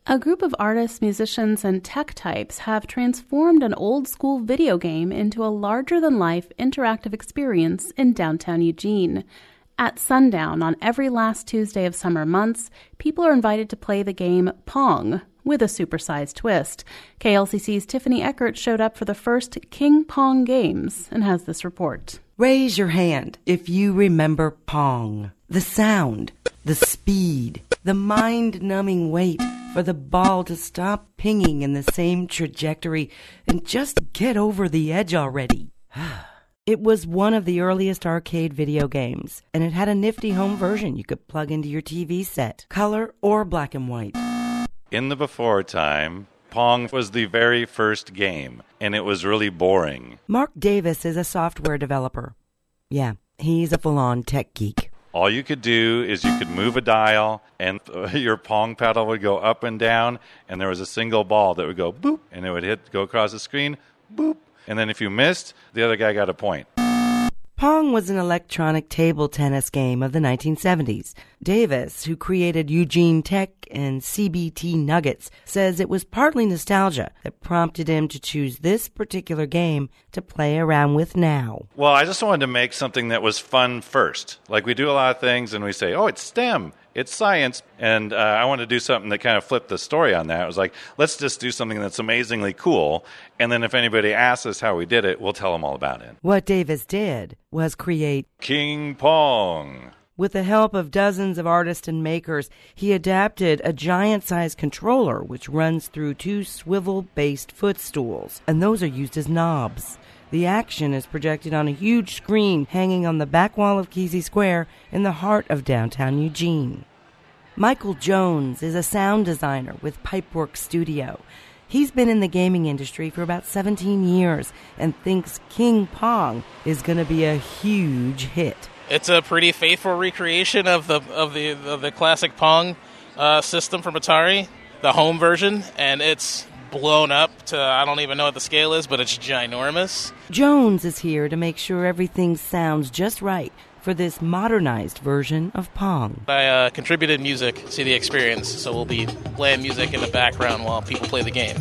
A group of artists, musicians, and tech types have transformed an old-school video game into a larger-than-life interactive experience in downtown Eugene. At sundown on every last Tuesday of summer months, people are invited to play the game Pong, with a supersized twist. KLCC's Tiffany Eckert showed up for the first King Pong Games and has this report. Raise your hand if you remember Pong. The sound, the speed, the mind-numbing wait for the ball to stop pinging in the same trajectory and just get over the edge already. It was one of the earliest arcade video games, and it had a nifty home version you could plug into your TV set, color or black and white. In the before time, Pong was the very first game, and it was really boring. Mark Davis is a software developer. Yeah, he's a full-on tech geek. All you could do is you could move a dial, and your Pong paddle would go up and down, and there was a single ball that would go boop, and it would go across the screen, boop. And then if you missed, the other guy got a point. Pong was an electronic table tennis game of the 1970s. Davis, who created Eugene Tech and CBT Nuggets, says it was partly nostalgia that prompted him to choose this particular game to play around with now. Well, I just wanted to make something that was fun first. Like we do a lot of things and we say, oh, it's STEM, it's science. And I wanted to do something that kind of flipped the story on that. It was like, let's just do something that's amazingly cool. And then if anybody asks us how we did it, we'll tell them all about it. What Davis did was create King Pong. With the help of dozens of artists and makers, he adapted a giant-sized controller which runs through two swivel-based footstools, and those are used as knobs. The action is projected on a huge screen hanging on the back wall of Kesey Square in the heart of downtown Eugene. Michael Jones is a sound designer with Pipeworks Studio. He's been in the gaming industry for about 17 years and thinks King Pong is going to be a huge hit. It's a pretty faithful recreation of the classic Pong system from Atari, the home version, and it's blown up to, I don't even know what the scale is, but it's ginormous. Jones is here to make sure everything sounds just right for this modernized version of Pong. I contributed music to the experience, so we'll be playing music in the background while people play the game.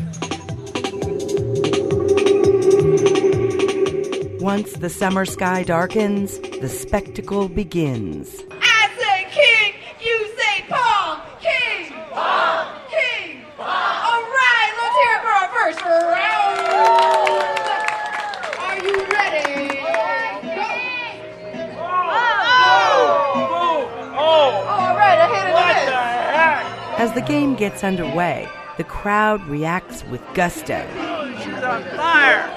Once the summer sky darkens, the spectacle begins. I say king, you say Pong. King, Pong, king, Pong. All right, let's hear it for our first round. Are you ready? All right, I hit it. As the game gets underway, the crowd reacts with gusto. She's on fire!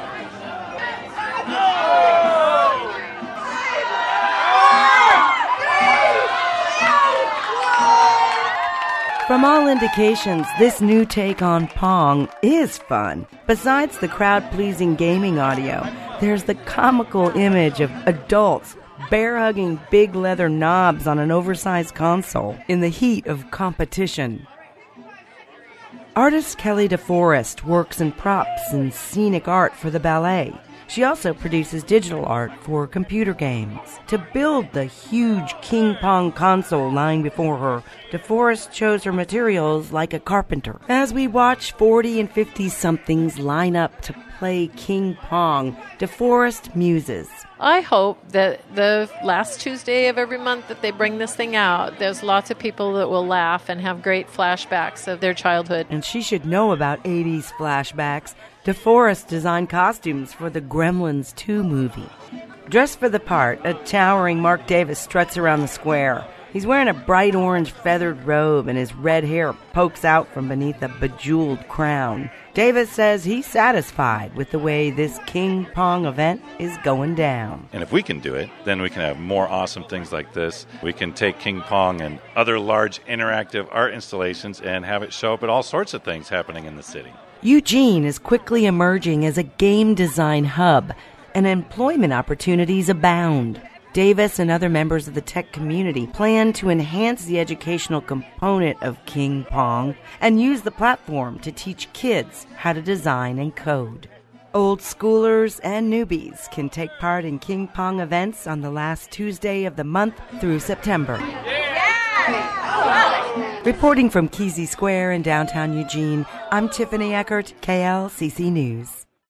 From all indications, this new take on Pong is fun. Besides the crowd-pleasing gaming audio, there's the comical image of adults bear-hugging big leather knobs on an oversized console in the heat of competition. Artist Kelly DeForest works in props and scenic art for the ballet. She also produces digital art for computer games. To build the huge King Pong console lying before her, DeForest chose her materials like a carpenter. As we watch 40 and 50-somethings line up to play King Pong, DeForest muses. I hope that the last Tuesday of every month that they bring this thing out, there's lots of people that will laugh and have great flashbacks of their childhood. And she should know about 80s flashbacks. DeForest designed costumes for the Gremlins 2 movie. Dressed for the part, a towering Mark Davis struts around the square. He's wearing a bright orange feathered robe and his red hair pokes out from beneath a bejeweled crown. Davis says he's satisfied with the way this King Pong event is going down. And if we can do it, then we can have more awesome things like this. We can take King Pong and other large interactive art installations and have it show up at all sorts of things happening in the city. Eugene is quickly emerging as a game design hub, and employment opportunities abound. Davis and other members of the tech community plan to enhance the educational component of King Pong and use the platform to teach kids how to design and code. Old schoolers and newbies can take part in King Pong events on the last Tuesday of the month through September. Yeah! Reporting from Kesey Square in downtown Eugene, I'm Tiffany Eckert, KLCC News.